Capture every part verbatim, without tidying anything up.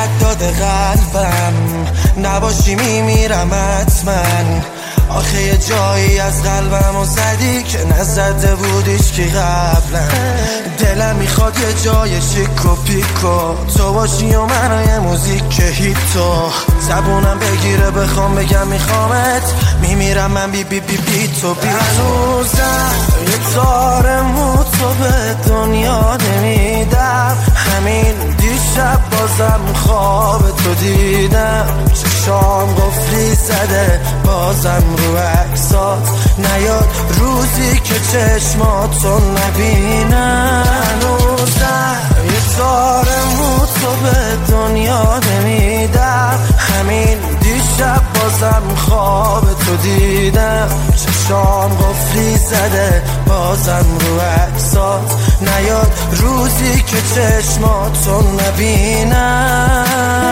درد داده قلبم، نباشی میمیرم حتما. آخه یه جایی از قلبم و زدی که نزده بودیش که قبلا. دلم میخواد یه جای شیک و پیکو تو باشی و من یه موزیک که هیتو زبونم بگیره بخوام بگم میخوامت، میمیرم من بی بی بی بی تو بی تو. هنوزم یه تار مو تو به دنیا نمیدم، همین دیشب بازم خواب تو دیدم. چشام قفلی زده بازم رو عکسات نیاد روزی که چشماتو نبینم. هنوزم یه تار مو تو به دنیا نمیدم، همین دیشب بازم خواب تو دیدم. چشام قفلی زده بازم رو عکسات نیاد روزی که چشماتو نبینم.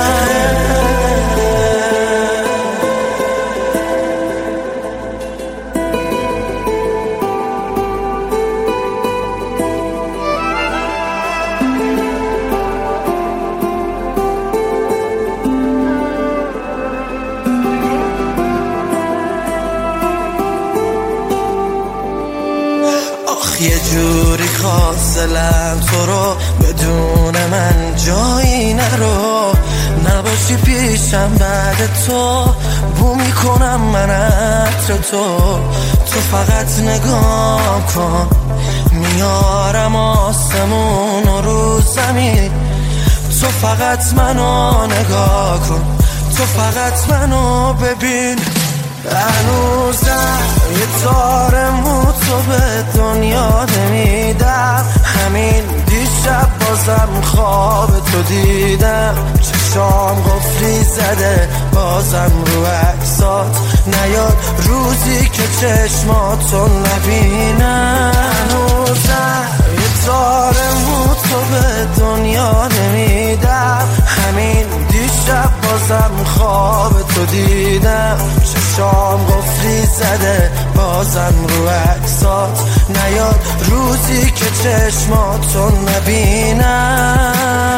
یه جوری خواستلم تو رو بدون من جایی نرو، نباشی پیشم بعد تو بو میکنم من عطر تو. تو فقط نگاه کن میارم آسمون و رو زمین، تو فقط منو نگاه کن، تو فقط منو ببین. هنوزم یه تار مو تو به دنیا نمیدم، همین دیشب بازم خواب تو دیدم. چشام قفلی زده بازم رو عکسات نیاد روزی که چشماتو نبینم. هنوزم یه تار مو تو به دنیا نمیدم، همین دیشب بازم خواب تو دیدم. چشام قفلی زده بازم رو عکسات نیاد روزی که چشماتو نبینم.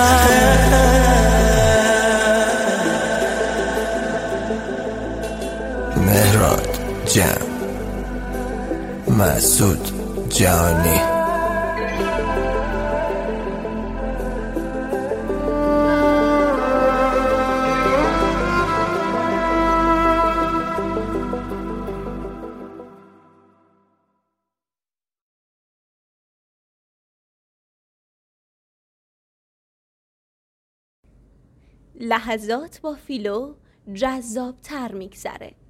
مهراد جم مسعود جانی. لحظات با فیلو جذاب تر میگذره.